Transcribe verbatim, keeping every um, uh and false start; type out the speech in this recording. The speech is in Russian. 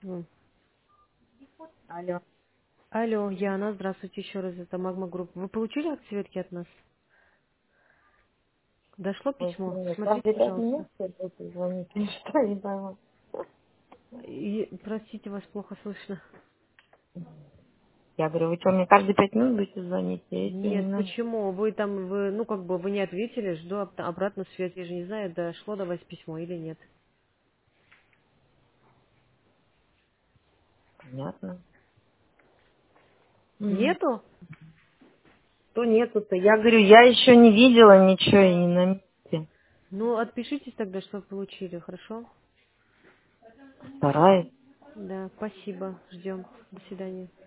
М. Алло. Алло, Яна, здравствуйте еще раз, это Магма Групп. Вы получили ответки от нас? Дошло Ой, письмо? нет, Смотрите, каждые пять пожалуйста. минут все будете звонить, или что, не пойму. И, простите, вас плохо слышно. Я говорю, вы что, мне каждые пять минут будете звонить? Я еще Нет, не почему? Вы там, вы, ну, как бы, вы не ответили, жду об- обратную связь. Я же не знаю, дошло до вас письмо или нет. Понятно. М. Нету? Что нету-то? Я говорю, я еще не видела ничего и не на месте. Ну, отпишитесь тогда, что получили, хорошо? Стараюсь. Да, спасибо, ждем. До свидания.